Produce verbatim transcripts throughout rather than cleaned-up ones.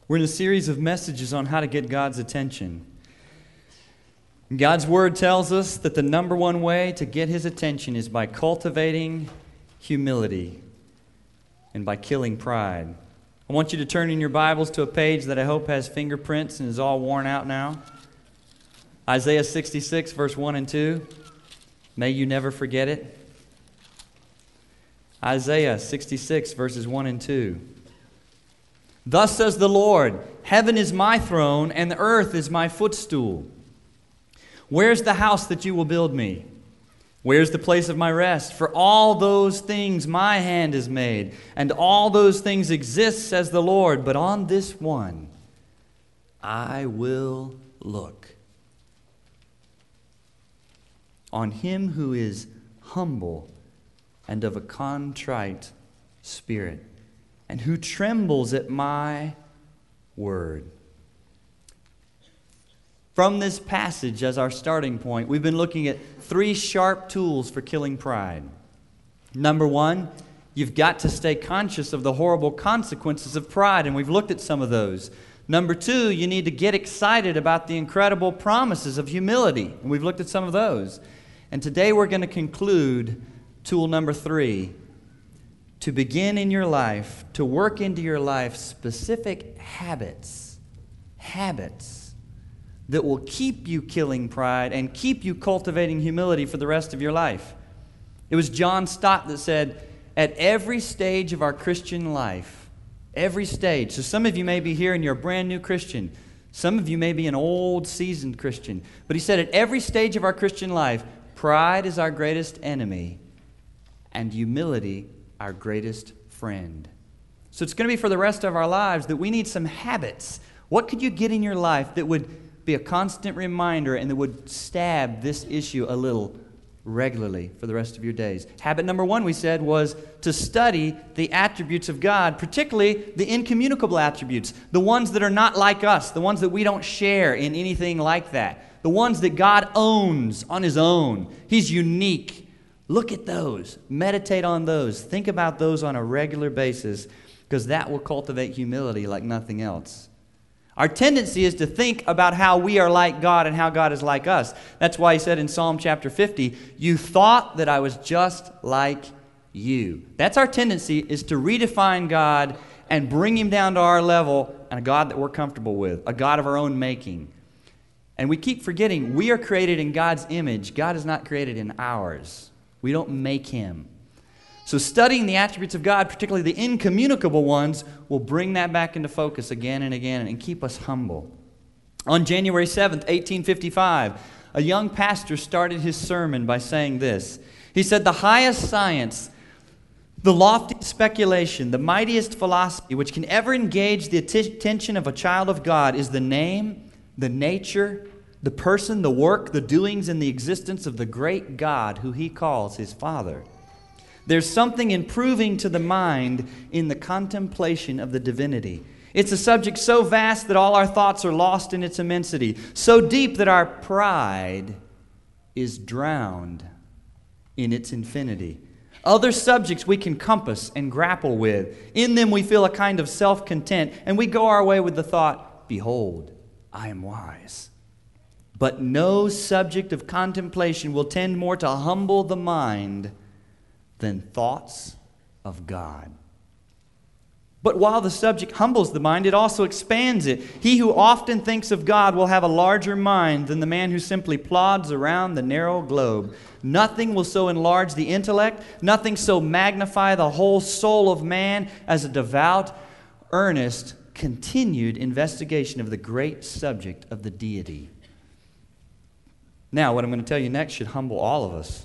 We're in a series of messages on how to get God's attention. God's Word tells us that the number one way to get His attention is by cultivating humility and by killing pride. I want you to turn in your Bibles to a page that I hope has fingerprints and is all worn out now. Isaiah sixty-six, verse one and two. May you never forget it. Isaiah sixty-six, verses one and two. Thus says the Lord, heaven is my throne, and the earth is my footstool. Where's the house that you will build me? Where's the place of my rest? For all those things my hand has made, and all those things exist, says the Lord. But on this one I will look. On him who is humble and of a contrite spirit, and who trembles at my word. From this passage as our starting point, we've been looking at three sharp tools for killing pride. Number one, you've got to stay conscious of the horrible consequences of pride, and we've looked at some of those. Number two, you need to get excited about the incredible promises of humility, and we've looked at some of those. And today we're going to conclude tool number three, to begin in your life, to work into your life specific habits, habits that will keep you killing pride and keep you cultivating humility for the rest of your life. It was John Stott that said, at every stage of our Christian life, every stage, so some of you may be here and you're a brand new Christian, some of you may be an old seasoned Christian, but he said at every stage of our Christian life, pride is our greatest enemy and humility our greatest friend. So it's going to be for the rest of our lives that we need some habits. What could you get in your life that would be a constant reminder and that would stab this issue a little regularly for the rest of your days? Habit number one, we said, was to study the attributes of God, particularly the incommunicable attributes, the ones that are not like us, the ones that we don't share in anything like that, the ones that God owns on His own. He's unique. Look at those. Meditate on those. Think about those on a regular basis, because that will cultivate humility like nothing else. Our tendency is to think about how we are like God and how God is like us. That's why he said in Psalm chapter fifty, you thought that I was just like you. That's our tendency, is to redefine God and bring Him down to our level, and a God that we're comfortable with, a God of our own making. And we keep forgetting we are created in God's image. God is not created in ours. We don't make Him. So studying the attributes of God, particularly the incommunicable ones, will bring that back into focus again and again and keep us humble. On January seventh, eighteen fifty-five, a young pastor started his sermon by saying this. He said, the highest science, the loftiest speculation, the mightiest philosophy which can ever engage the attention of a child of God is the name, the nature, the person, the work, the doings, and the existence of the great God who He calls His Father. There's something improving to the mind in the contemplation of the divinity. It's a subject so vast that all our thoughts are lost in its immensity, so deep that our pride is drowned in its infinity. Other subjects we can compass and grapple with. In them we feel a kind of self-content, and we go our way with the thought, behold, I am wise. But no subject of contemplation will tend more to humble the mind than thoughts of God. But while the subject humbles the mind, it also expands it. He who often thinks of God will have a larger mind than the man who simply plods around the narrow globe. Nothing will so enlarge the intellect, nothing so magnify the whole soul of man as a devout, earnest, continued investigation of the great subject of the deity. Now, what I'm going to tell you next should humble all of us.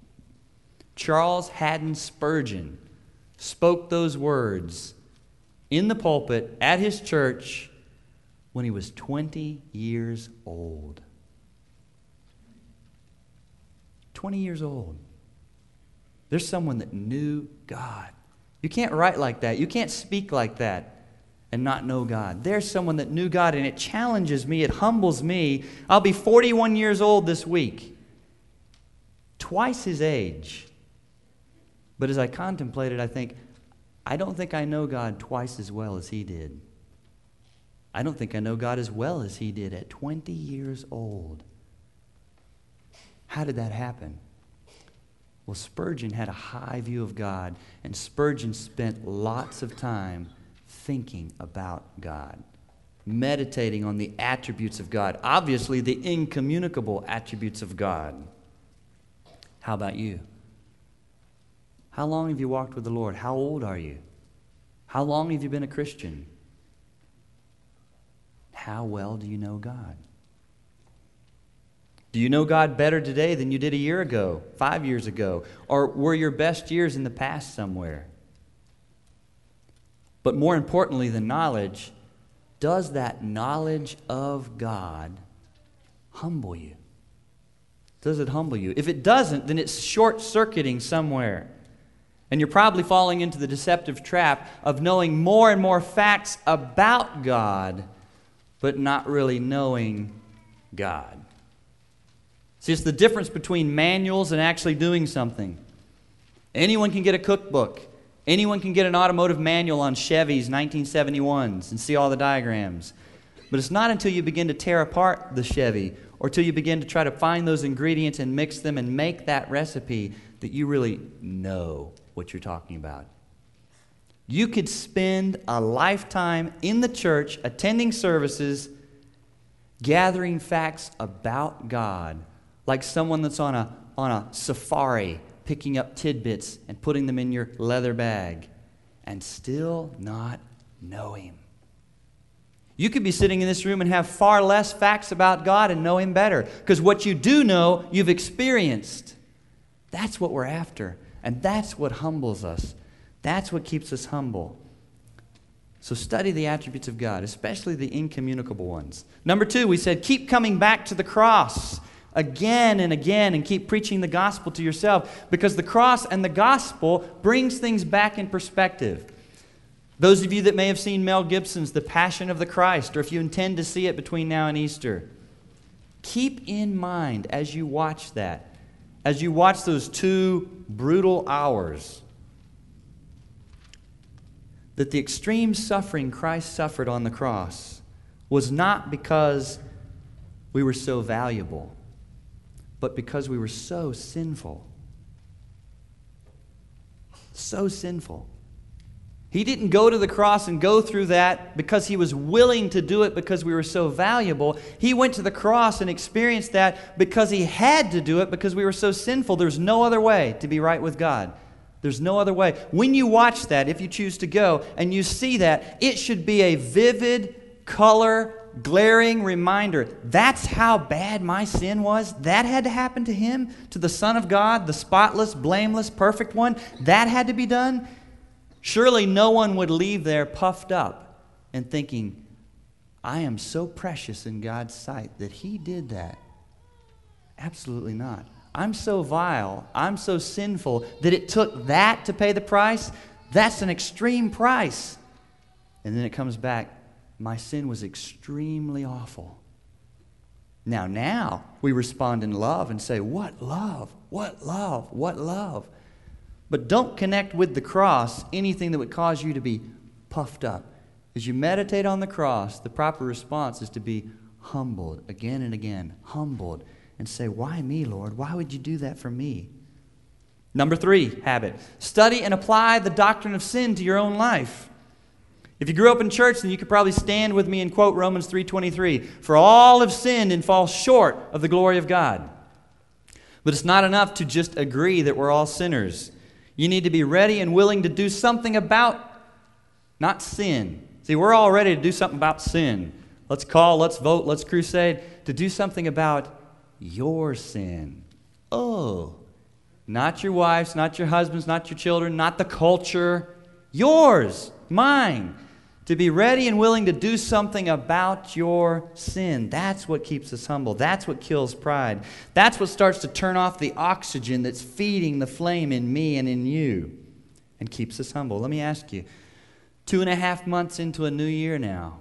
Charles Haddon Spurgeon spoke those words in the pulpit at his church when he was twenty years old. twenty years old. There's someone that knew God. You can't write like that. You can't speak like that and not know God. There's someone that knew God, and it challenges me. It humbles me. I'll be forty-one years old this week. Twice his age. But as I contemplate it, I think, I don't think I know God twice as well as he did. I don't think I know God as well as he did at twenty years old. How did that happen? Well, Spurgeon had a high view of God, and Spurgeon spent lots of time thinking about God, meditating on the attributes of God, obviously the incommunicable attributes of God. How about you? How long have you walked with the Lord? How old are you? How long have you been a Christian? How well do you know God? Do you know God better today than you did a year ago, five years ago? Or were your best years in the past somewhere? But more importantly than knowledge, does that knowledge of God humble you? Does it humble you? If it doesn't, then it's short-circuiting somewhere. And you're probably falling into the deceptive trap of knowing more and more facts about God, but not really knowing God. See, it's the difference between manuals and actually doing something. Anyone can get a cookbook. Anyone can get an automotive manual on Chevy's nineteen seventy-ones and see all the diagrams. But it's not until you begin to tear apart the Chevy or till you begin to try to find those ingredients and mix them and make that recipe that you really know what you're talking about. You could spend a lifetime in the church, attending services, gathering facts about God, like someone that's on a, on a safari, picking up tidbits and putting them in your leather bag, and still not know Him. You could be sitting in this room and have far less facts about God and know Him better, because what you do know, you've experienced. That's what we're after, and that's what humbles us. That's what keeps us humble. So study the attributes of God, especially the incommunicable ones. Number two, we said keep coming back to the cross again and again and keep preaching the gospel to yourself, because the cross and the gospel brings things back in perspective. Those of you that may have seen Mel Gibson's The Passion of the Christ, or if you intend to see it between now and Easter, keep in mind as you watch that, as you watch those two brutal hours, that the extreme suffering Christ suffered on the cross was not because we were so valuable, but because we were so sinful. So sinful. He didn't go to the cross and go through that because He was willing to do it because we were so valuable. He went to the cross and experienced that because He had to do it because we were so sinful. There's no other way to be right with God. There's no other way. When you watch that, if you choose to go, and you see that, it should be a vivid, color, glaring reminder. That's how bad my sin was. That had to happen to Him, to the Son of God, the spotless, blameless, perfect one. That had to be done. Surely no one would leave there puffed up and thinking, I am so precious in God's sight that He did that. Absolutely not. I'm so vile, I'm so sinful that it took that to pay the price. That's an extreme price. And then it comes back, my sin was extremely awful. Now, now we respond in love and say, what love, what love, what love. But don't connect with the cross anything that would cause you to be puffed up. As you meditate on the cross, the proper response is to be humbled again and again, humbled, and say, why me, Lord? Why would you do that for me? Number three habit, study and apply the doctrine of sin to your own life. If you grew up in church, then you could probably stand with me and quote Romans three twenty-three. For all have sinned and fall short of the glory of God. But it's not enough to just agree that we're all sinners. You need to be ready and willing to do something about, not sin. See, we're all ready to do something about sin. Let's call, let's vote, let's crusade. To do something about your sin. Oh, not your wife's, not your husband's, not your children, not the culture. Yours, mine. To be ready and willing to do something about your sin. That's what keeps us humble. That's what kills pride. That's what starts to turn off the oxygen that's feeding the flame in me and in you and keeps us humble. Let me ask you, two and a half months into a new year now,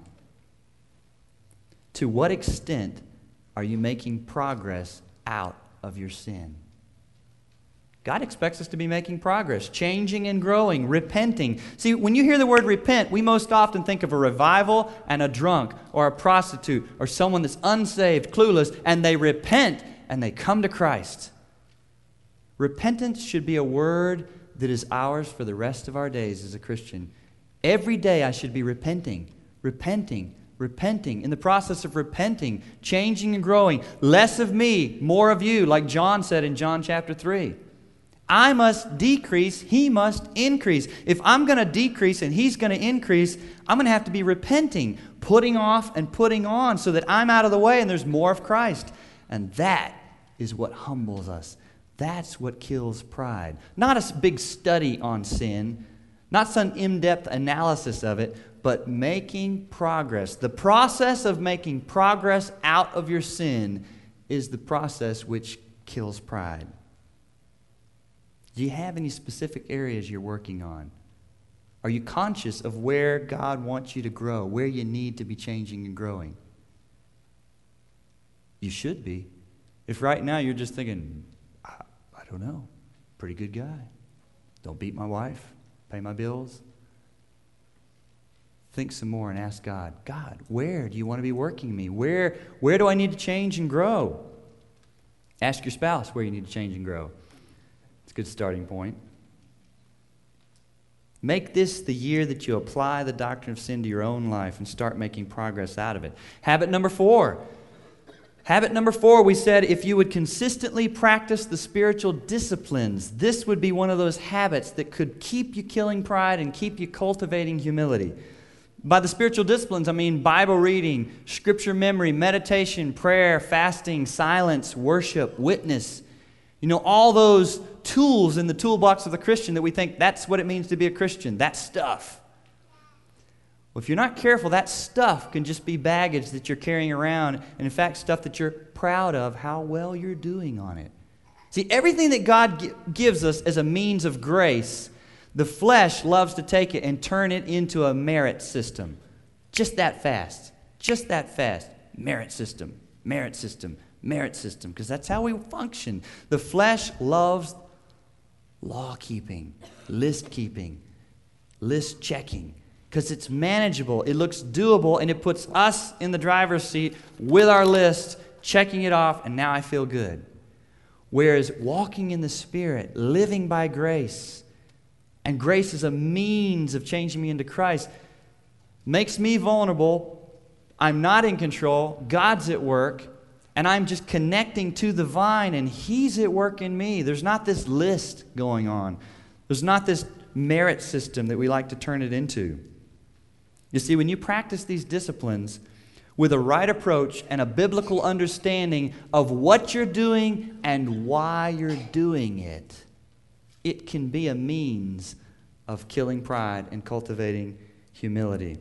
to what extent are you making progress out of your sin? God expects us to be making progress, changing and growing, repenting. See, when you hear the word repent, we most often think of a revival and a drunk or a prostitute or someone that's unsaved, clueless, and they repent and they come to Christ. Repentance should be a word that is ours for the rest of our days as a Christian. Every day I should be repenting, repenting, repenting. In the process of repenting, changing and growing. Less of me, more of you, like John said in John chapter three. I must decrease, he must increase. If I'm going to decrease and he's going to increase, I'm going to have to be repenting, putting off and putting on so that I'm out of the way and there's more of Christ. And that is what humbles us. That's what kills pride. Not a big study on sin, not some in-depth analysis of it, but making progress. The process of making progress out of your sin is the process which kills pride. Do you have any specific areas you're working on? Are you conscious of where God wants you to grow, where you need to be changing and growing? You should be. If right now you're just thinking, I, I don't know, pretty good guy. Don't beat my wife, pay my bills. Think some more and ask God, God, where do you want to be working me? Where, where do I need to change and grow? Ask your spouse where you need to change and grow. It's a good starting point. Make this the year that you apply the doctrine of sin to your own life and start making progress out of it. Habit number four. Habit number four, we said if you would consistently practice the spiritual disciplines, this would be one of those habits that could keep you killing pride and keep you cultivating humility. By the spiritual disciplines, I mean Bible reading, scripture memory, meditation, prayer, fasting, silence, worship, witness. You know, all those tools in the toolbox of the Christian that we think that's what it means to be a Christian, that stuff. Well, if you're not careful, that stuff can just be baggage that you're carrying around, and in fact, stuff that you're proud of, how well you're doing on it. See, everything that God gi- gives us as a means of grace, the flesh loves to take it and turn it into a merit system. Just that fast. Just that fast. Merit system. Merit system. Merit system. Because that's how we function. The flesh loves law keeping, list keeping, list checking. Because it's manageable, it looks doable, and it puts us in the driver's seat with our list, checking it off, and now I feel good. Whereas walking in the Spirit, living by grace, and grace is a means of changing me into Christ, makes me vulnerable. I'm not in control. God's at work. And I'm just connecting to the vine, and He's at work in me. There's not this list going on. There's not this merit system that we like to turn it into. You see, when you practice these disciplines with a right approach and a biblical understanding of what you're doing and why you're doing it, it can be a means of killing pride and cultivating humility.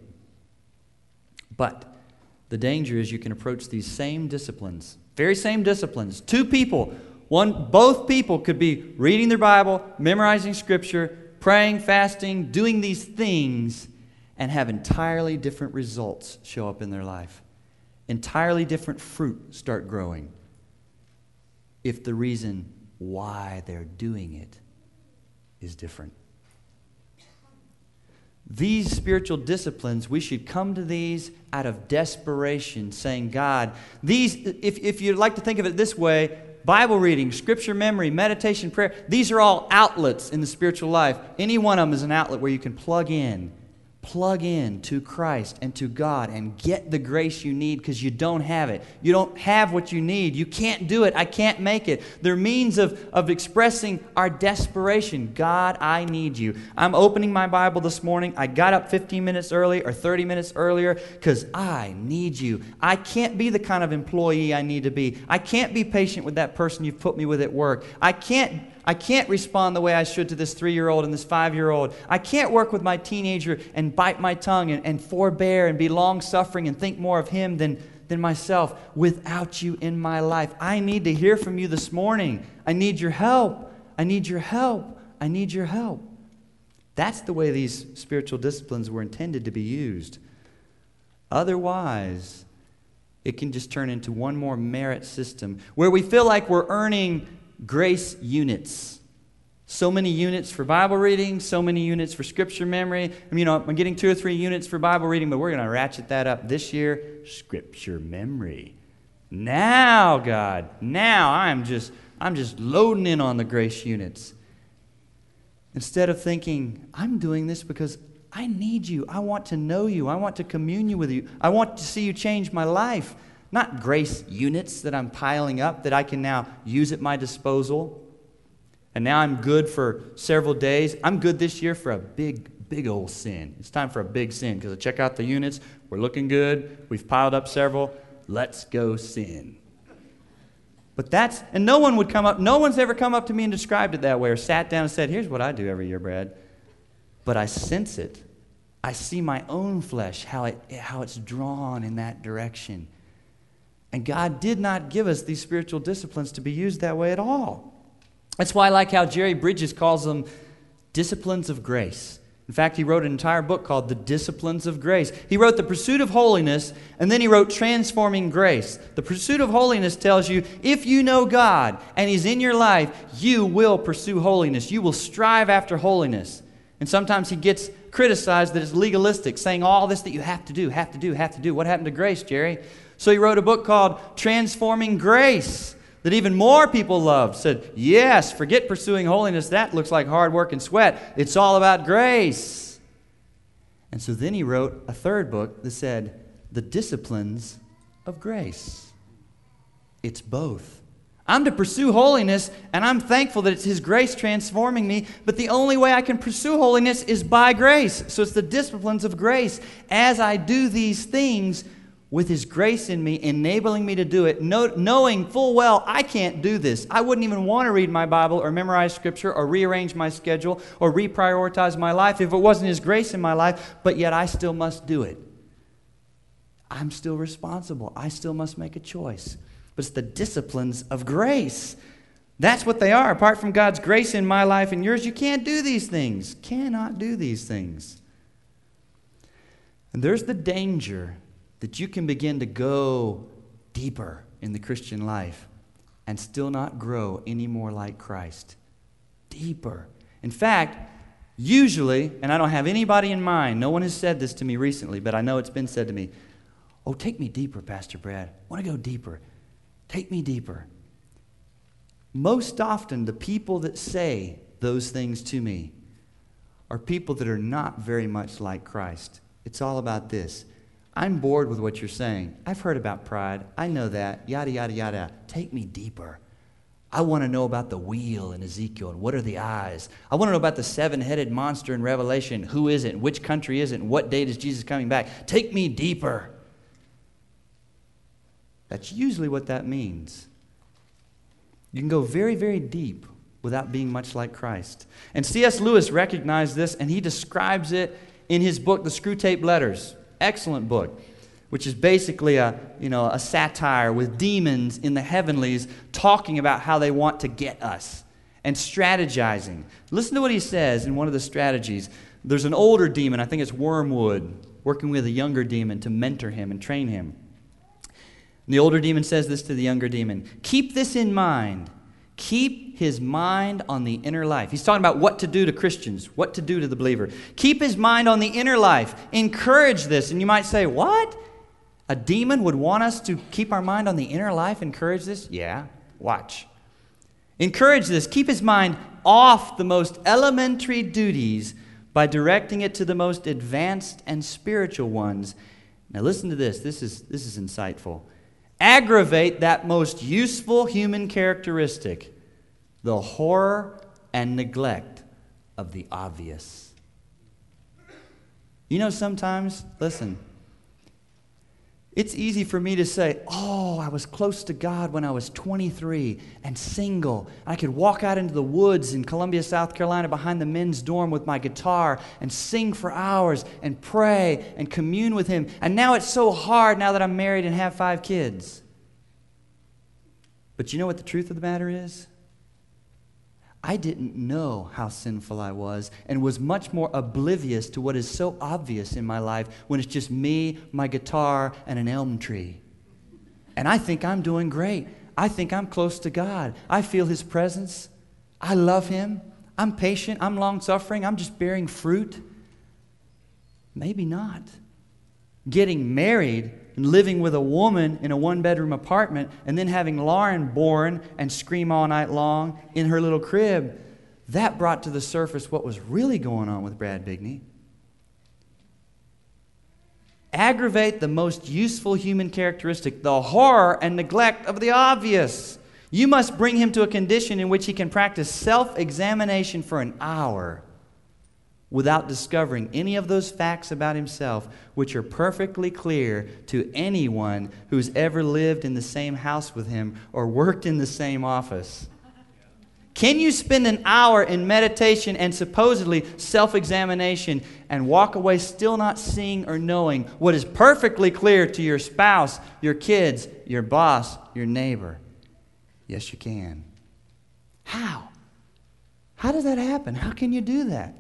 But the danger is you can approach these same disciplines, very same disciplines. Two people, one, both people could be reading their Bible, memorizing Scripture, praying, fasting, doing these things, and have entirely different results show up in their life. Entirely different fruit start growing if the reason why they're doing it is different. These spiritual disciplines, we should come to these out of desperation, saying, God, these, if, if you'd like to think of it this way, Bible reading, scripture memory, meditation, prayer, these are all outlets in the spiritual life. Any one of them is an outlet where you can plug in, plug in to Christ and to God and get the grace you need because you don't have it. You don't have what you need. You can't do it. I can't make it. They're means of, of expressing our desperation. God, I need you. I'm opening my Bible this morning. I got up fifteen minutes early or thirty minutes earlier because I need you. I can't be the kind of employee I need to be. I can't be patient with that person you've put me with at work. I can't I can't respond the way I should to this three-year-old and this five-year-old. I can't work with my teenager and bite my tongue and, and forbear and be long-suffering and think more of him than, than myself without you in my life. I need to hear from you this morning. I need your help. I need your help. I need your help. That's the way these spiritual disciplines were intended to be used. Otherwise, it can just turn into one more merit system where we feel like we're earning grace units. So many units for Bible reading, so many units for scripture memory. I mean, you know, I'm getting two or three units for Bible reading, but we're going to ratchet that up this year. Scripture memory. Now, God, now I'm just, I'm just loading in on the grace units. Instead of thinking, I'm doing this because I need you. I want to know you. I want to commune with you. I want to see you change my life. Not grace units that I'm piling up that I can now use at my disposal. And now I'm good for several days. I'm good this year for a big, big old sin. It's time for a big sin because I check out the units. We're looking good. We've piled up several. Let's go sin. But that's, and no one would come up, no one's ever come up to me and described it that way or sat down and said, here's what I do every year, Brad. But I sense it. I see my own flesh, how it, how it's drawn in that direction. And God did not give us these spiritual disciplines to be used that way at all. That's why I like how Jerry Bridges calls them disciplines of grace. In fact, he wrote an entire book called The Disciplines of Grace. He wrote The Pursuit of Holiness, and then he wrote Transforming Grace. The Pursuit of Holiness tells you, if you know God and He's in your life, you will pursue holiness. You will strive after holiness. And sometimes he gets criticized that it's legalistic, saying all this that you have to do, have to do, have to do. What happened to grace, Jerry? So he wrote a book called Transforming Grace that even more people loved. Said, yes, forget pursuing holiness. That looks like hard work and sweat. It's all about grace. And so then he wrote a third book that said, The Disciplines of Grace. It's both. I'm to pursue holiness, and I'm thankful that it's His grace transforming me, but the only way I can pursue holiness is by grace. So it's the disciplines of grace. As I do these things, with His grace in me, enabling me to do it, know, knowing full well I can't do this. I wouldn't even want to read my Bible or memorize Scripture or rearrange my schedule or reprioritize my life if it wasn't His grace in my life, but yet I still must do it. I'm still responsible. I still must make a choice. But it's the disciplines of grace. That's what they are. Apart from God's grace in my life and yours, you can't do these things. Cannot do these things. And there's the danger that you can begin to go deeper in the Christian life and still not grow any more like Christ. Deeper. In fact, usually, and I don't have anybody in mind, no one has said this to me recently, but I know it's been said to me, oh, take me deeper, Pastor Brad. I want to go deeper. Take me deeper. Most often, the people that say those things to me are people that are not very much like Christ. It's all about this. I'm bored with what you're saying. I've heard about pride. I know that. Yada, yada, yada. Take me deeper. I want to know about the wheel in Ezekiel and what are the eyes. I want to know about the seven-headed monster in Revelation. Who is it? Which country is it? And what date is Jesus coming back? Take me deeper. That's usually what that means. You can go very, very deep without being much like Christ. And C S Lewis recognized this, and he describes it in his book, The Screwtape Letters. Excellent book, which is basically a, you know, a satire with demons in the heavenlies talking about how they want to get us and strategizing. Listen to what he says in one of the strategies. There's an older demon, I think it's Wormwood, working with a younger demon to mentor him and train him. And the older demon says this to the younger demon, keep this in mind. Keep his mind on the inner life. He's talking about what to do to Christians, what to do to the believer. Keep his mind on the inner life. Encourage this. And you might say, what? A demon would want us to keep our mind on the inner life? Encourage this? Yeah. Watch. Encourage this. Keep his mind off the most elementary duties by directing it to the most advanced and spiritual ones. Now listen to this. This is, this is insightful. Aggravate that most useful human characteristic, the horror and neglect of the obvious. You know, sometimes, listen, it's easy for me to say, oh, I was close to God when I was twenty-three and single. I could walk out into the woods in Columbia, South Carolina behind the men's dorm with my guitar and sing for hours and pray and commune with Him. And now it's so hard now that I'm married and have five kids. But you know what the truth of the matter is? I didn't know how sinful I was and was much more oblivious to what is so obvious in my life when it's just me, my guitar, and an elm tree. And I think I'm doing great. I think I'm close to God. I feel His presence. I love Him. I'm patient. I'm long-suffering. I'm just bearing fruit. Maybe not. Getting married and living with a woman in a one-bedroom apartment and then having Lauren born and scream all night long in her little crib, that brought to the surface what was really going on with Brad Bigney. Aggravate the most useful human characteristic, the horror and neglect of the obvious. You must bring him to a condition in which he can practice self-examination for an hour without discovering any of those facts about himself which are perfectly clear to anyone who's ever lived in the same house with him or worked in the same office. Can you spend an hour in meditation and supposedly self-examination and walk away still not seeing or knowing what is perfectly clear to your spouse, your kids, your boss, your neighbor? Yes, you can. How? How does that happen? How can you do that?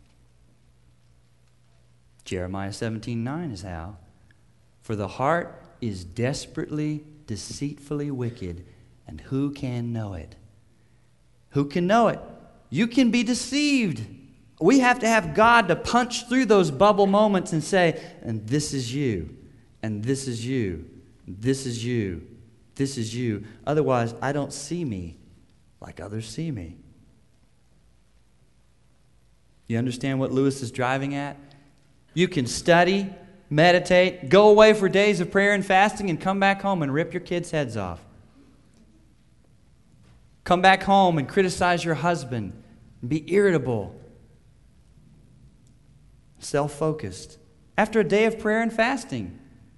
Jeremiah seventeen nine is how. For the heart is desperately, deceitfully wicked, and who can know it? Who can know it? You can be deceived. We have to have God to punch through those bubble moments and say, and this is you, and this is you, this is you, this is you. Otherwise, I don't see me like others see me. You understand what Lewis is driving at? You can study, meditate, go away for days of prayer and fasting, and come back home and rip your kids' heads off. Come back home and criticize your husband, and be irritable, self-focused, after a day of prayer and fasting.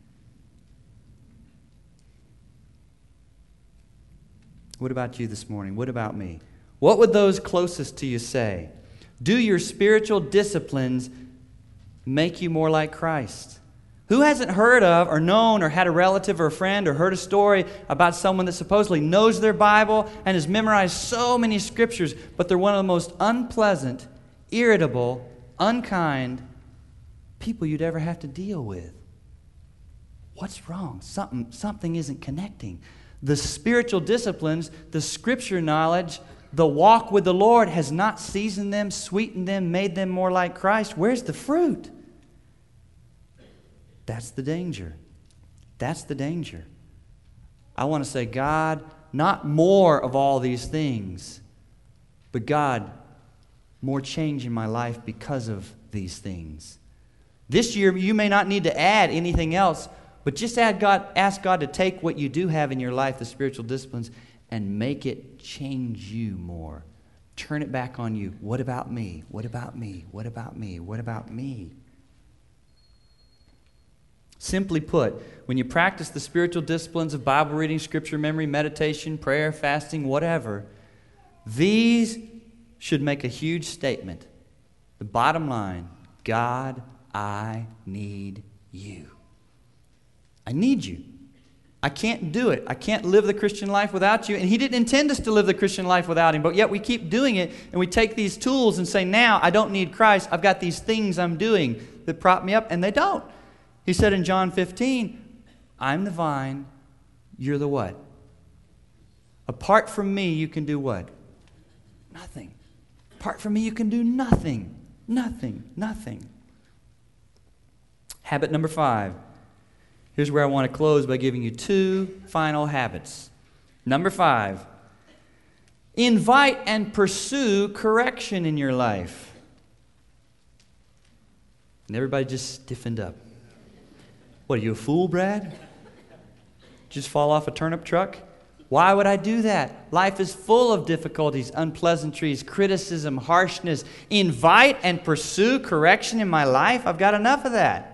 What about you this morning? What about me? What would those closest to you say? Do your spiritual disciplines make you more like Christ? Who hasn't heard of or known or had a relative or a friend or heard a story about someone that supposedly knows their Bible and has memorized so many scriptures, but they're one of the most unpleasant, irritable, unkind people you'd ever have to deal with? What's wrong? Something, something isn't connecting. The spiritual disciplines, the scripture knowledge, the walk with the Lord has not seasoned them, sweetened them, made them more like Christ. Where's the fruit? That's the danger. That's the danger. I want to say, God, not more of all these things, but God, more change in my life because of these things. This year, you may not need to add anything else, but just add God, ask God to take what you do have in your life, the spiritual disciplines, and make it change you more. Turn it back on you. What about me? What about me? What about me? What about me? Simply put, when you practice the spiritual disciplines of Bible reading, scripture memory, meditation, prayer, fasting, whatever, these should make a huge statement. The bottom line, God, I need you. I need you. I can't do it. I can't live the Christian life without you. And He didn't intend us to live the Christian life without Him, but yet we keep doing it, and we take these tools and say, now I don't need Christ. I've got these things I'm doing that prop me up, and they don't. He said in John fifteen, I'm the vine, you're the what? Apart from me, you can do what? Nothing. Apart from me, you can do nothing. Nothing. Nothing. Habit number five. Here's where I want to close by giving you two final habits. Number five, invite and pursue correction in your life. And everybody just stiffened up. What, are you a fool, Brad? Just fall off a turnip truck? Why would I do that? Life is full of difficulties, unpleasantries, criticism, harshness. Invite and pursue correction in my life? I've got enough of that.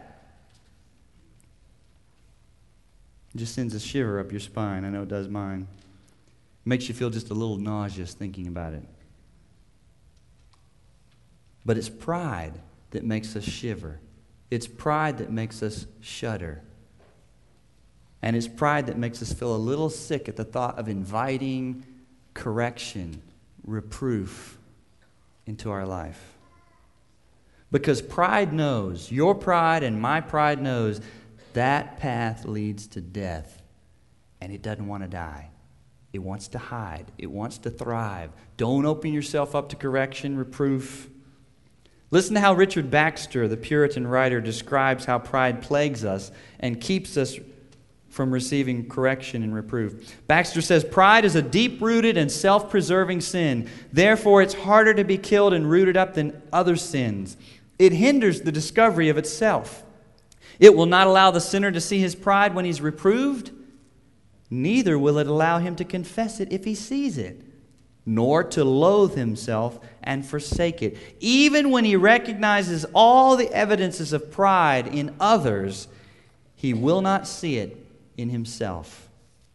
It just sends a shiver up your spine. I know it does mine. It makes you feel just a little nauseous thinking about it. But it's pride that makes us shiver. It's pride that makes us shudder. And it's pride that makes us feel a little sick at the thought of inviting correction, reproof into our life. Because pride knows, your pride and my pride knows, that path leads to death, and it doesn't want to die. It It wants to hide. It wants to thrive. Don't open yourself up to correction, reproof. Listen to how Richard Baxter, the Puritan writer, describes how pride plagues us and keeps us from receiving correction and reproof. Baxter says, pride is a deep-rooted and self-preserving sin. Therefore, it's harder to be killed and rooted up than other sins. It hinders the discovery of itself. It will not allow the sinner to see his pride when he's reproved. Neither will it allow him to confess it if he sees it, nor to loathe himself and forsake it. Even when he recognizes all the evidences of pride in others, he will not see it in himself.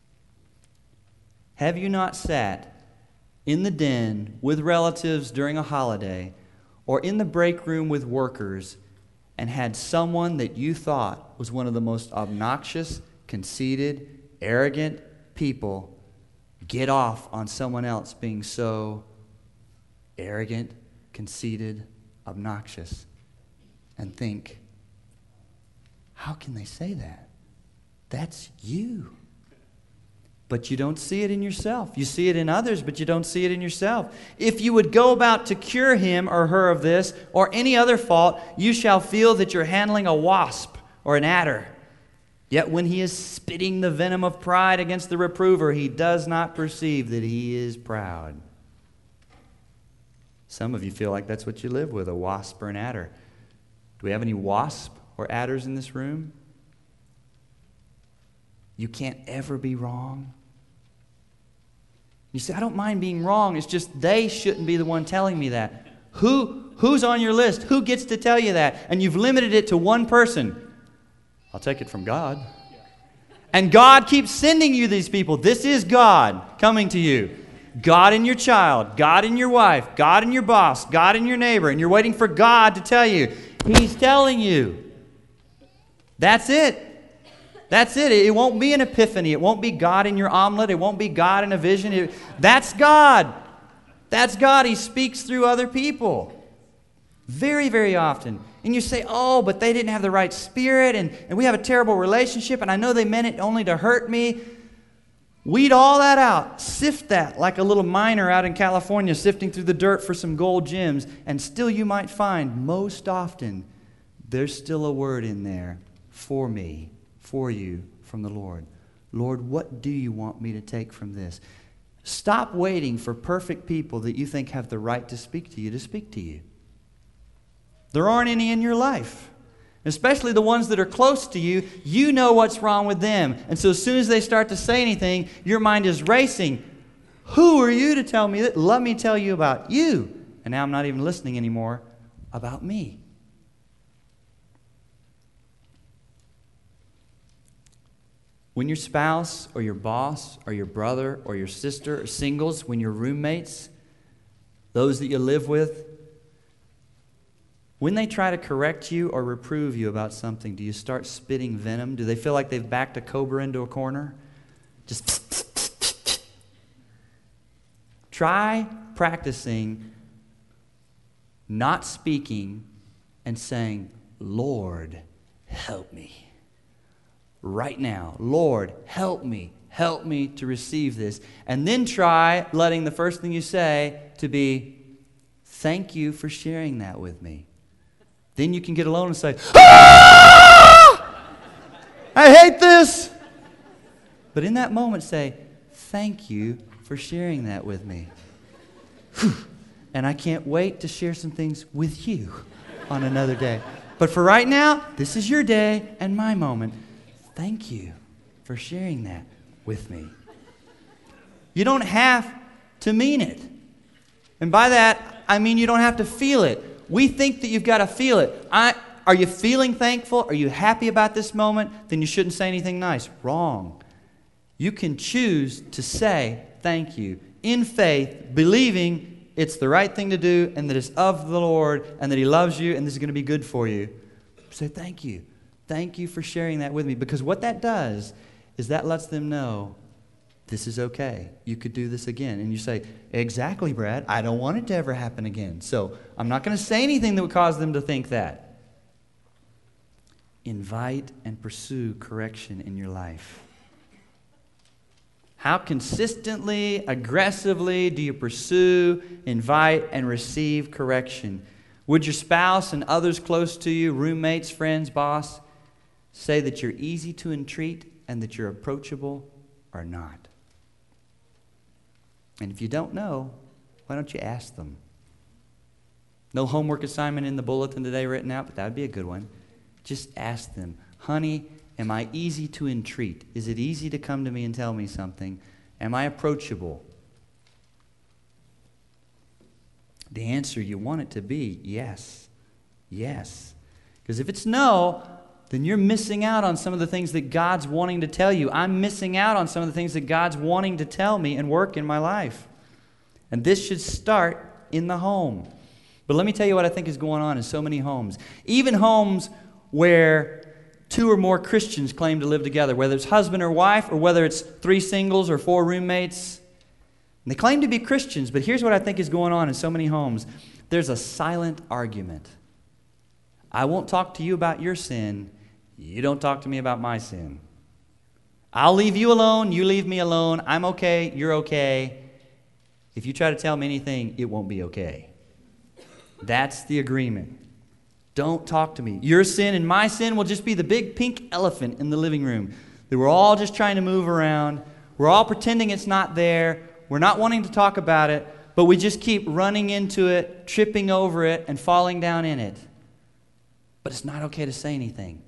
Have you not sat in the den with relatives during a holiday or in the break room with workers and had someone that you thought was one of the most obnoxious, conceited, arrogant people get off on someone else being so arrogant, conceited, obnoxious, and think, how can they say that? That's you. But you don't see it in yourself. You see it in others, but you don't see it in yourself. If you would go about to cure him or her of this or any other fault, you shall feel that you're handling a wasp or an adder. Yet when he is spitting the venom of pride against the reprover, he does not perceive that he is proud. Some of you feel like that's what you live with, a wasp or an adder. Do we have any wasp or adders in this room? You can't ever be wrong. You say, I don't mind being wrong. It's just they shouldn't be the one telling me that. Who, who's on your list? Who gets to tell you that? And you've limited it to one person. I'll take it from God. And God keeps sending you these people. This is God coming to you. God in your child, God in your wife, God in your boss, God in your neighbor. And you're waiting for God to tell you. He's telling you. That's it. That's it. It won't be an epiphany. It won't be God in your omelet. It won't be God in a vision. It, that's God. That's God. He speaks through other people. Very, very often. And you say, oh, but they didn't have the right spirit, and, and we have a terrible relationship, and I know they meant it only to hurt me. Weed all that out. Sift that like a little miner out in California sifting through the dirt for some gold gems, and still you might find most often there's still a word in there for me. For you from the Lord. Lord, what do you want me to take from this? Stop waiting for perfect people that you think have the right to speak to you to speak to you. There aren't any in your life. Especially the ones that are close to you. You know what's wrong with them. And so as soon as they start to say anything, your mind is racing. Who are you to tell me that? Let me tell you about you. And now I'm not even listening anymore about me. When your spouse or your boss or your brother or your sister or singles, when your roommates, those that you live with, when they try to correct you or reprove you about something, do you start spitting venom? Do they feel like they've backed a cobra into a corner? Just try practicing not speaking and saying, Lord, help me. Right now, Lord, help me, help me to receive this. And then try letting the first thing you say to be, thank you for sharing that with me. Then you can get alone and say, ah! I hate this. But in that moment say, thank you for sharing that with me. Whew. And I can't wait to share some things with you on another day. But for right now, this is your day and my moment. Thank you for sharing that with me. You don't have to mean it. And by that, I mean you don't have to feel it. We think that you've got to feel it. I, are you feeling thankful? Are you happy about this moment? Then you shouldn't say anything nice. Wrong. You can choose to say thank you in faith, believing it's the right thing to do and that it's of the Lord and that He loves you and this is going to be good for you. Say thank you. Thank you for sharing that with me. Because what that does is that lets them know this is okay. You could do this again. And you say, exactly, Brad. I don't want it to ever happen again. So I'm not going to say anything that would cause them to think that. Invite and pursue correction in your life. How consistently, aggressively do you pursue, invite, and receive correction? Would your spouse and others close to you, roommates, friends, boss, say that you're easy to entreat and that you're approachable or not? And if you don't know, why don't you ask them? No homework assignment in the bulletin today written out, but that would be a good one. Just ask them, honey, am I easy to entreat? Is it easy to come to me and tell me something? Am I approachable? The answer you want it to be yes. Yes. Because if it's no, then you're missing out on some of the things that God's wanting to tell you. I'm missing out on some of the things that God's wanting to tell me and work in my life. And this should start in the home. But let me tell you what I think is going on in so many homes. Even homes where two or more Christians claim to live together, whether it's husband or wife, or whether it's three singles or four roommates. And they claim to be Christians, but here's what I think is going on in so many homes. There's a silent argument. I won't talk to you about your sin. You don't talk to me about my sin. I'll leave you alone. You leave me alone. I'm okay. You're okay. If you try to tell me anything, it won't be okay. That's the agreement. Don't talk to me. Your sin and my sin will just be the big pink elephant in the living room that we're all just trying to move around. We're all pretending it's not there. We're not wanting to talk about it, but we just keep running into it, tripping over it, and falling down in it. But it's not okay to say anything.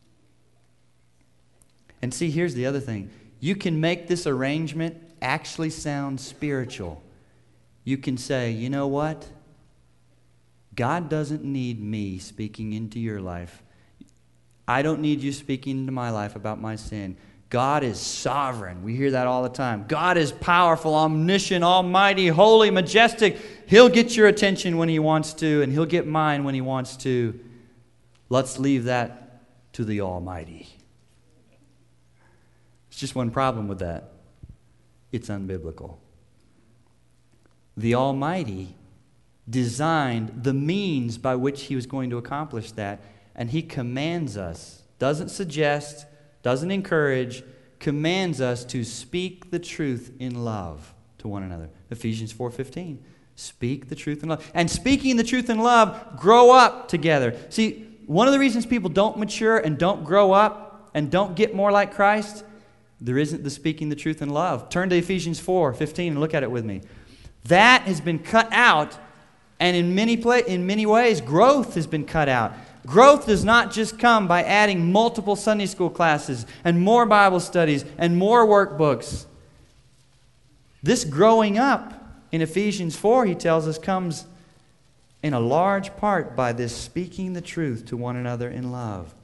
And see, here's the other thing. You can make this arrangement actually sound spiritual. You can say, you know what? God doesn't need me speaking into your life. I don't need you speaking into my life about my sin. God is sovereign. We hear that all the time. God is powerful, omniscient, almighty, holy, majestic. He'll get your attention when he wants to, and he'll get mine when he wants to. Let's leave that to the Almighty. There's just one problem with that. It's unbiblical. The Almighty designed the means by which he was going to accomplish that, and he commands us, doesn't suggest, doesn't encourage, commands us to speak the truth in love to one another. Ephesians four fifteen. Speak the truth in love. And speaking the truth in love, grow up together. See, one of the reasons people don't mature and don't grow up and don't get more like Christ, there isn't the speaking the truth in love. Turn to Ephesians four fifteen and look at it with me. That has been cut out. And in many pla- in many ways, growth has been cut out. Growth does not just come by adding multiple Sunday school classes and more Bible studies and more workbooks. This growing up in Ephesians four, he tells us, comes in a large part by this speaking the truth to one another in love.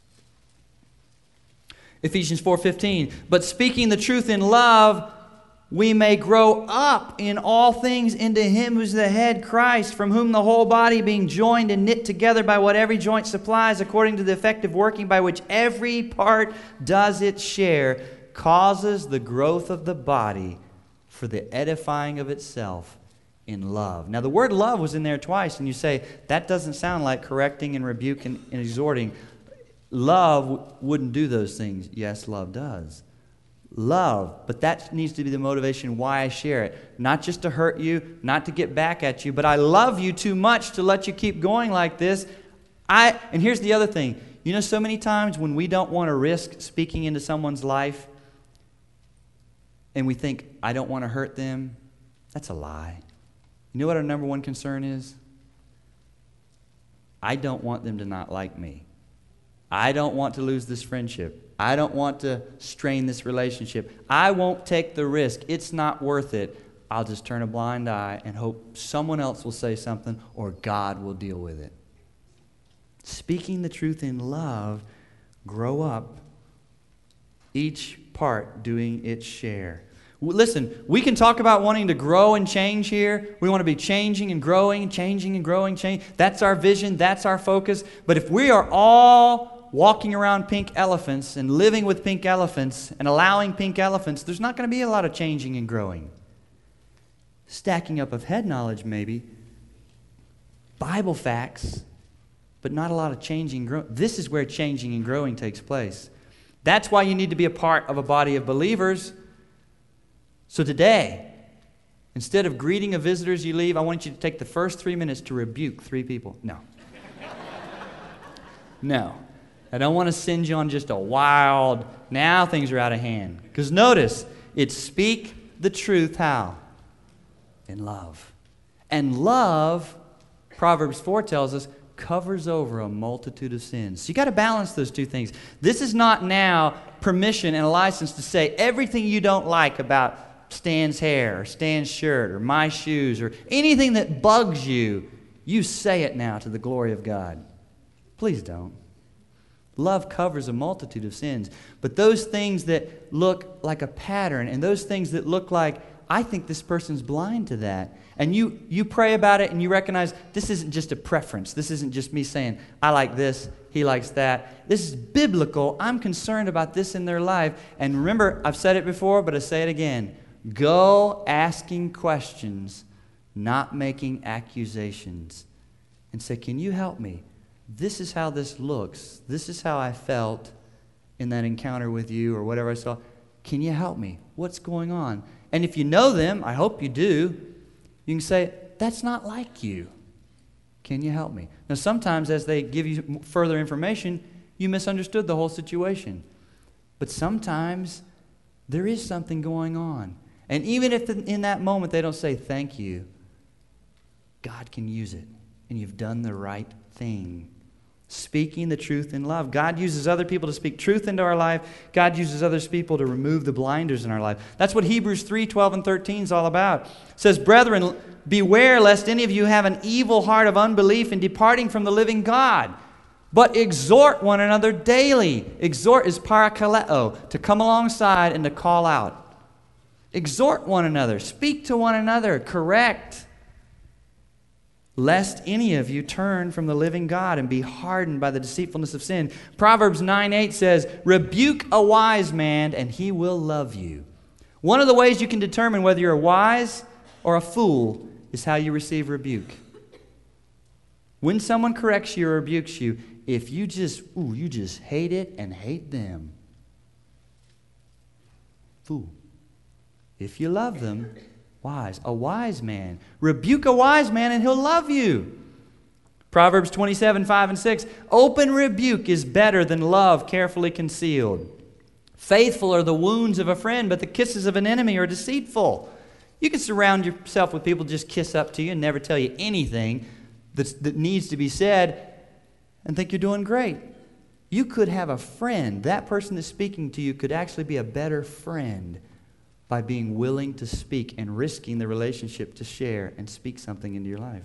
Ephesians four fifteen, but speaking the truth in love, we may grow up in all things into him who's the head, Christ, from whom the whole body, being joined and knit together by what every joint supplies, according to the effective working by which every part does its share, causes the growth of the body for the edifying of itself in love. Now, the word love was in there twice, and you say, that doesn't sound like correcting and rebuking and exhorting. Love wouldn't do those things. Yes, love does. Love, but that needs to be the motivation why I share it. Not just to hurt you, not to get back at you, but I love you too much to let you keep going like this. I and here's the other thing. You know, so many times when we don't want to risk speaking into someone's life and we think, I don't want to hurt them, that's a lie. You know what our number one concern is? I don't want them to not like me. I don't want to lose this friendship. I don't want to strain this relationship. I won't take the risk. It's not worth it. I'll just turn a blind eye and hope someone else will say something or God will deal with it. Speaking the truth in love, grow up, each part doing its share. Listen, we can talk about wanting to grow and change here. We want to be changing and growing, changing and growing, change. That's our vision. That's our focus. But if we are all walking around pink elephants and living with pink elephants and allowing pink elephants, there's not going to be a lot of changing and growing. Stacking up of head knowledge, maybe. Bible facts, but not a lot of changing and growing. This is where changing and growing takes place. That's why you need to be a part of a body of believers. So today, instead of greeting a visitor as you leave, I want you to take the first three minutes to rebuke three people. No. No. I don't want to send you on just a wild, now things are out of hand. Because notice, it's speak the truth how? In love. And love, Proverbs four tells us, covers over a multitude of sins. So you got to balance those two things. This is not now permission and a license to say everything you don't like about Stan's hair or Stan's shirt or my shoes or anything that bugs you. You say it now to the glory of God. Please don't. Love covers a multitude of sins. But those things that look like a pattern and those things that look like, I think this person's blind to that. And you, you pray about it and you recognize this isn't just a preference. This isn't just me saying, I like this, he likes that. This is biblical. I'm concerned about this in their life. And remember, I've said it before, but I say it again. Go asking questions, not making accusations. And say, can you help me? This is how this looks. This is how I felt in that encounter with you or whatever I saw. Can you help me? What's going on? And if you know them, I hope you do, you can say, that's not like you. Can you help me? Now, sometimes as they give you further information, you misunderstood the whole situation. But sometimes there is something going on. And even if in that moment they don't say thank you, God can use it. And you've done the right thing. Speaking the truth in love. God uses other people to speak truth into our life. God uses other people to remove the blinders in our life. That's what Hebrews three, twelve, and thirteen is all about. It says, brethren, beware lest any of you have an evil heart of unbelief in departing from the living God. But exhort one another daily. Exhort is parakaleo, to come alongside and to call out. Exhort one another. Speak to one another. Correct. Lest any of you turn from the living God and be hardened by the deceitfulness of sin. Proverbs nine eight says, rebuke a wise man and he will love you. One of the ways you can determine whether you're wise or a fool is how you receive rebuke. When someone corrects you or rebukes you, if you just, ooh, you just hate it and hate them, fool. If you love them, wise. A wise man. Rebuke a wise man and he'll love you. Proverbs twenty-seven, five and six. Open rebuke is better than love carefully concealed. Faithful are the wounds of a friend, but the kisses of an enemy are deceitful. You can surround yourself with people who just kiss up to you and never tell you anything that's, that needs to be said and think you're doing great. You could have a friend. That person that's speaking to you could actually be a better friend by being willing to speak and risking the relationship to share and speak something into your life.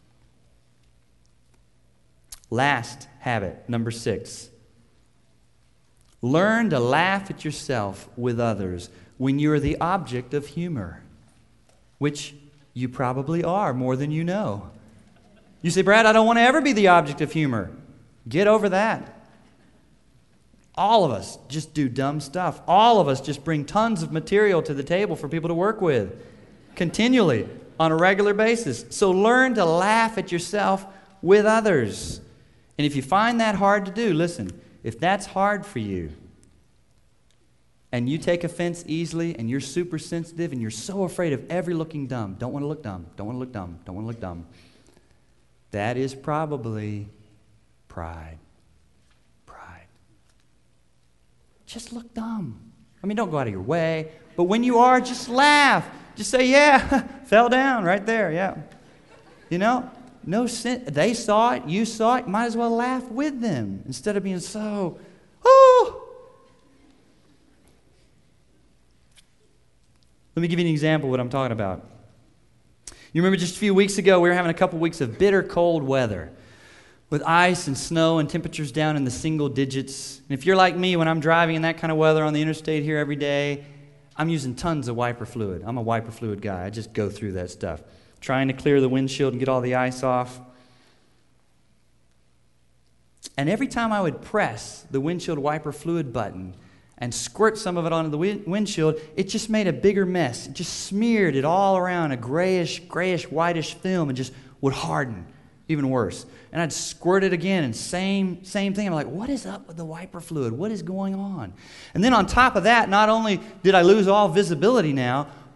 Last habit, number six. Learn to laugh at yourself with others when you're the object of humor, which you probably are more than you know. You say, Brad, I don't want to ever be the object of humor. Get over that. All of us just do dumb stuff. All of us just bring tons of material to the table for people to work with continually on a regular basis. So learn to laugh at yourself with others. And if you find that hard to do, listen, if that's hard for you and you take offense easily and you're super sensitive and you're so afraid of ever looking dumb, don't want to look dumb, don't want to look dumb, don't want to look dumb, that is probably pride. Just look dumb. I mean, don't go out of your way. But when you are, just laugh. Just say, yeah, fell down right there, yeah. You know, no sin. They saw it, you saw it, might as well laugh with them instead of being so, oh. Let me give you an example of what I'm talking about. You remember just a few weeks ago, we were having a couple weeks of bitter cold weather, with ice and snow and temperatures down in the single digits. And if you're like me, when I'm driving in that kind of weather on the interstate here every day, I'm using tons of wiper fluid. I'm a wiper fluid guy. I just go through that stuff, trying to clear the windshield and get all the ice off. And every time I would press the windshield wiper fluid button and squirt some of it onto the windshield, it just made a bigger mess. It just smeared it all around, a grayish, grayish, whitish film, and just would harden. Even worse. And I'd squirt it again, and same same thing. I'm like, what is up with the wiper fluid? What is going on? And then on top of that, not only did I lose all visibility now,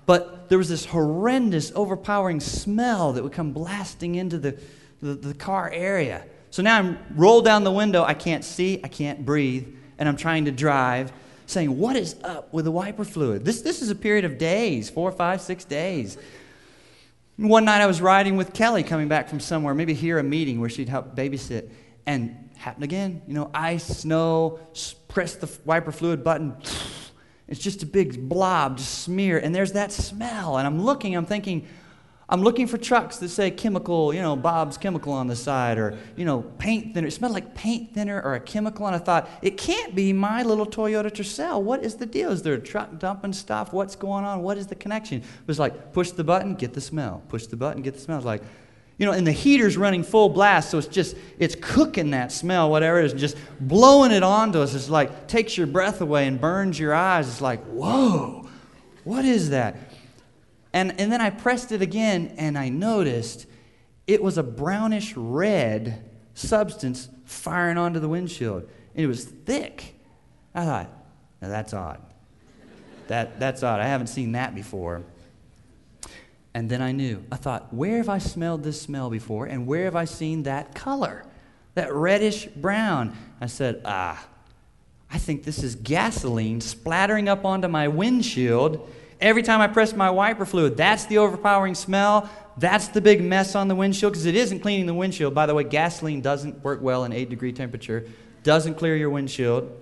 But there was this horrendous, overpowering smell that would come blasting into the, the, the car area. So now I'm rolled down the window. I can't see. I can't breathe. And I'm trying to drive, saying, what is up with the wiper fluid? This, this is a period of days, four, five, six days. One night I was riding with Kelly coming back from somewhere, maybe here a meeting where she'd help babysit. And happened again. You know, ice, snow, press the wiper fluid button. It's just a big blob, just smear, and there's that smell. And I'm looking, I'm thinking, I'm looking for trucks that say chemical, you know, Bob's Chemical on the side, or, you know, paint thinner. It smelled like paint thinner or a chemical, and I thought, it can't be my little Toyota Tercel. What is the deal? Is there a truck dumping stuff? What's going on? What is the connection? It was like, push the button, get the smell. Push the button, get the smell. It's like, you know, and the heater's running full blast, so it's just, it's cooking that smell, whatever it is, and just blowing it onto us. It's like, takes your breath away and burns your eyes. It's like, whoa, what is that? And, and then I pressed it again, and I noticed it was a brownish red substance firing onto the windshield. And it was thick. I thought, now that's odd. That, that's odd. I haven't seen that before. And then I knew. I thought, where have I smelled this smell before, and where have I seen that color, that reddish brown? I said, ah, I think this is gasoline splattering up onto my windshield every time I press my wiper fluid. That's the overpowering smell. That's the big mess on the windshield, because it isn't cleaning the windshield. By the way, gasoline doesn't work well in eight degree temperature, doesn't clear your windshield.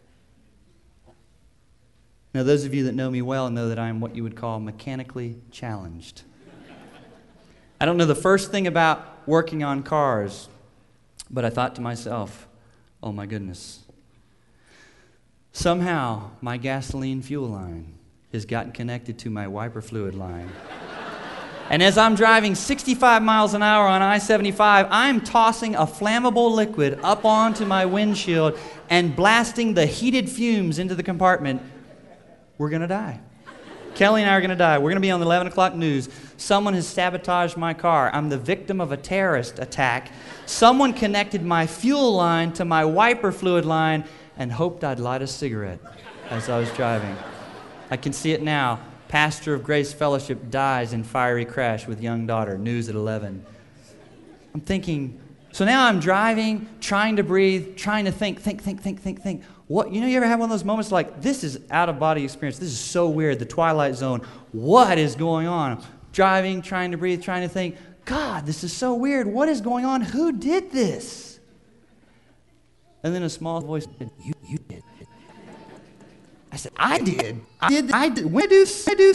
Now, those of you that know me well know that I am what you would call mechanically challenged. I don't know the first thing about working on cars, but I thought to myself, oh my goodness, somehow my gasoline fuel line has gotten connected to my wiper fluid line. And as I'm driving sixty-five miles an hour on I seventy-five, I'm tossing a flammable liquid up onto my windshield and blasting the heated fumes into the compartment. We're going to die. Kelly and I are going to die. We're going to be on the eleven o'clock news. Someone has sabotaged my car. I'm the victim of a terrorist attack. Someone connected my fuel line to my wiper fluid line and hoped I'd light a cigarette as I was driving. I can see it now. Pastor of Grace Fellowship dies in fiery crash with young daughter. News at eleven. I'm thinking, so now I'm driving, trying to breathe, trying to think, think, think, think, think, think. What, you know, you ever have one of those moments like, this is out-of-body experience. This is so weird, the Twilight Zone. What is going on? Driving, trying to breathe, trying to think, God, this is so weird. What is going on? Who did this? And then a small voice said, you, you did it. I said, I did. I did. I did. When I do, I do.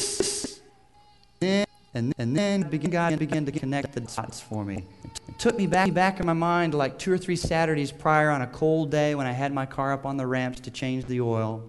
And, and then began, God began to connect the dots for me. It took me back, back in my mind like two or three Saturdays prior on a cold day when I had my car up on the ramps to change the oil.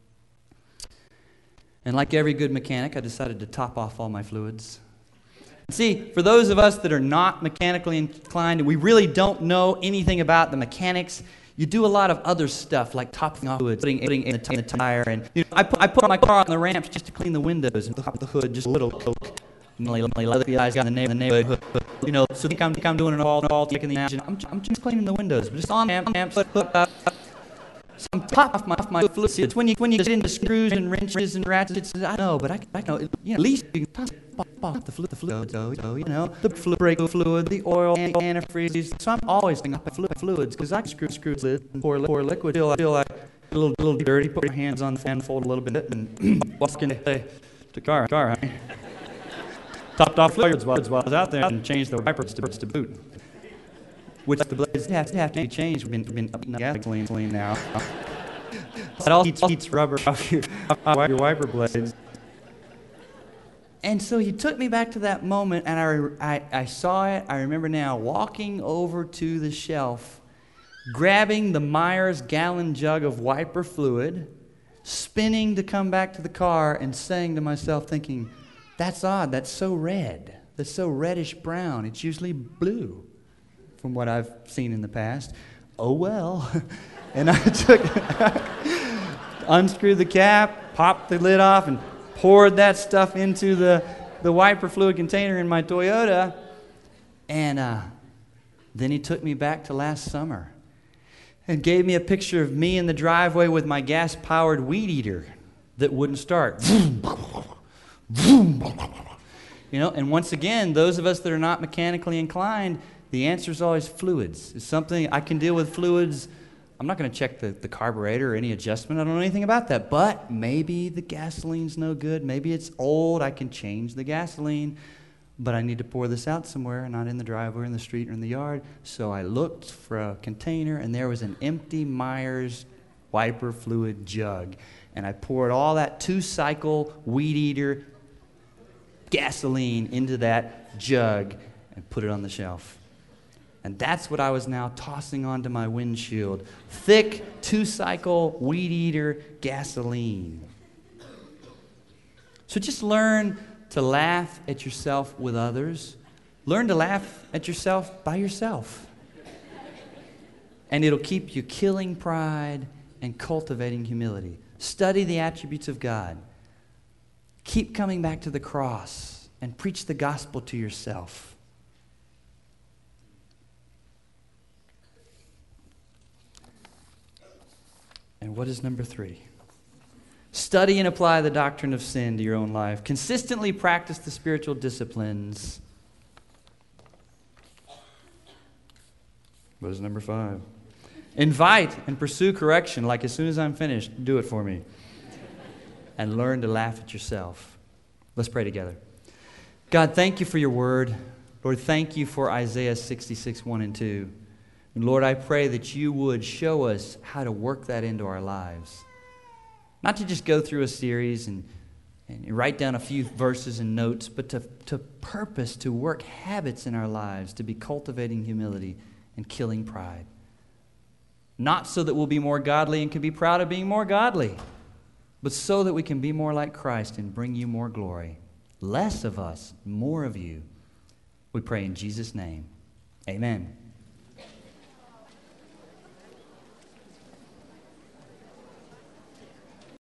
And like every good mechanic, I decided to top off all my fluids. See, for those of us that are not mechanically inclined, we really don't know anything about the mechanics. You do a lot of other stuff like topping off fluids, putting, putting in the, t- the tire, and you know, I put I put my car on the ramps just to clean the windows and top the hood, just a little coke. Let the guys in the neighborhood, you know, so think I'm, think I'm doing it all, all taking the engine. I'm, I'm just cleaning the windows, but just on amp, amp, put, put, uh, some top off my, off my fluids. It's when you, when you get into screws and wrenches and ratchets. I know, but I, I know, you know, at least you can top off the fluid, the fluid, so, so, you know, the fluid, brake fluid, the oil, and antifreeze. So I'm always thinking about fluid, fluids, because I can screw, screw lid and pour, pour liquid. Feel, I feel like a little, little dirty. Put my hands on the fan, fold a little bit, and walk into the car, car, honey. Topped off fluids while I was out there and changed the wipers to, to boot. Which the blades have, have to be changed. We've been, been up in gasoline clean now. It all heats, heats rubber off your, off your wiper blades. And so he took me back to that moment, and I, I, I saw it. I remember now walking over to the shelf, grabbing the Myers gallon jug of wiper fluid, spinning to come back to the car, and saying to myself, thinking, that's odd. That's so red. That's so reddish brown. It's usually blue from what I've seen in the past. Oh, well. And I took, unscrewed the cap, popped the lid off, and poured that stuff into the, the wiper fluid container in my Toyota. And uh, then he took me back to last summer and gave me a picture of me in the driveway with my gas-powered weed eater that wouldn't start. You know, and once again, those of us that are not mechanically inclined, the answer is always fluids. It's something I can deal with fluids. I'm not going to check the, the carburetor or any adjustment. I don't know anything about that. But maybe the gasoline's no good. Maybe it's old. I can change the gasoline. But I need to pour this out somewhere, not in the driveway, in the street, or in the yard. So I looked for a container, and there was an empty Myers wiper fluid jug. And I poured all that two-cycle weed eater gasoline into that jug and put it on the shelf. And that's what I was now tossing onto my windshield. Thick, two-cycle, weed-eater gasoline. So just learn to laugh at yourself with others. Learn to laugh at yourself by yourself. And it'll keep you killing pride and cultivating humility. Study the attributes of God. Keep coming back to the cross and preach the gospel to yourself. And what is number three? Study and apply the doctrine of sin to your own life. Consistently practice the spiritual disciplines. What is number five? Invite and pursue correction. Like as soon as I'm finished, do it for me. And learn to laugh at yourself. Let's pray together. God, thank you for your word. Lord, thank you for Isaiah sixty-six, one and two. And Lord, I pray that you would show us how to work that into our lives. Not to just go through a series and, and write down a few verses and notes, but to, to purpose to work habits in our lives to be cultivating humility and killing pride. Not so that we'll be more godly and can be proud of being more godly, but so that we can be more like Christ and bring you more glory. Less of us, more of you. We pray in Jesus' name. Amen.